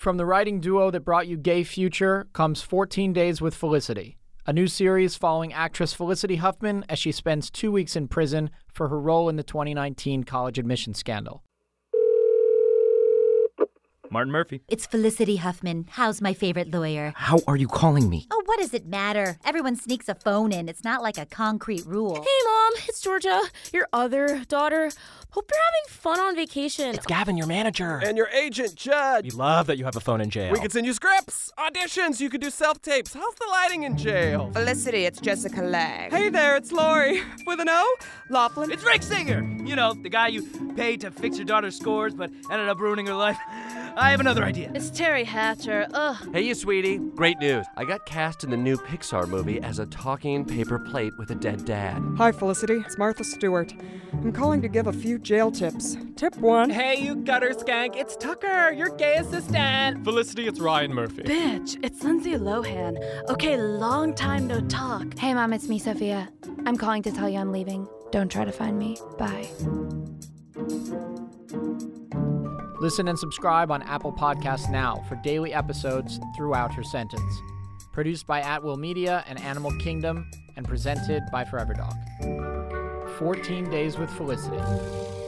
From the writing duo that brought you Gay Future comes 14 Days with Felicity, a new series following actress Felicity Huffman as she spends 2 weeks in prison for her role in the 2019 college admission scandal. Martin Murphy. It's Felicity Huffman. How's my favorite lawyer? How are you calling me? Oh, what does it matter? Everyone sneaks a phone in. It's not like a concrete rule. Hey, Mom. It's Georgia, your other daughter. Hope you're having fun on vacation. It's Gavin, your manager. And your agent, Judd. We love that you have a phone in jail. We can send you scripts, auditions, you could do self-tapes. How's the lighting in jail? Felicity, it's Jessica Lang. Hey there, it's Lori. With an O? Laughlin. It's Rick Singer. You know, the guy you paid to fix your daughter's scores but ended up ruining her life. I have another idea. It's Terry Hatcher. Ugh. Hey, you sweetie. Great news. I got cast in the new Pixar movie as a talking paper plate with a dead dad. Hi, Felicity. It's Martha Stewart. I'm calling to give a few jail tips. Tip 1. Hey, you gutter skank. It's Tucker, your gay assistant. Felicity, it's Ryan Murphy. Bitch, it's Lindsay Lohan. Okay, long time no talk. Hey, Mom, it's me, Sophia. I'm calling to tell you I'm leaving. Don't try to find me. Bye. Listen and subscribe on Apple Podcasts now for daily episodes throughout your sentence. Produced by At Will Media and Animal Kingdom and presented by Forever Dog. 14 Days with Felicity.